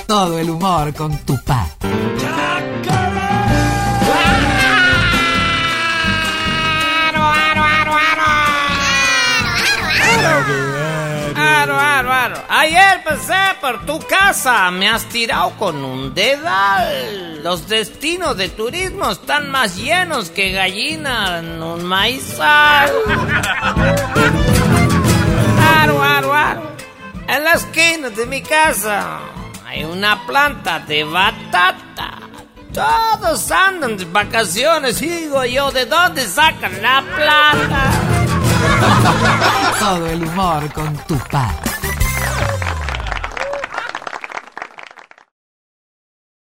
Todo el humor con Tupac. Aro. Ayer pasé por tu casa, me has tirado con un dedal. Los destinos de turismo están más llenos que gallina en un maizal. Aro. En la esquina de mi casa hay una planta de batata. Todos andan de vacaciones, digo yo, ¿de dónde sacan la plata? Todo el humor con Tupac.